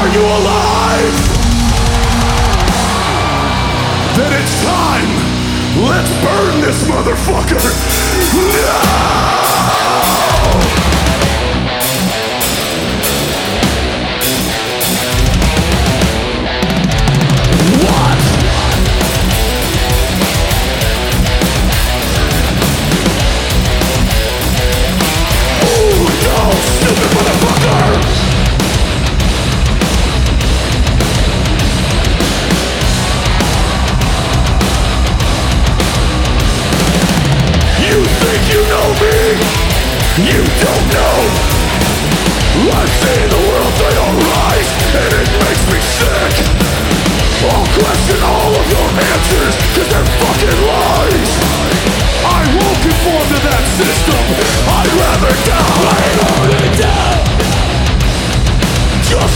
Are you alive? Then it's time. Let's burn this motherfucker. No!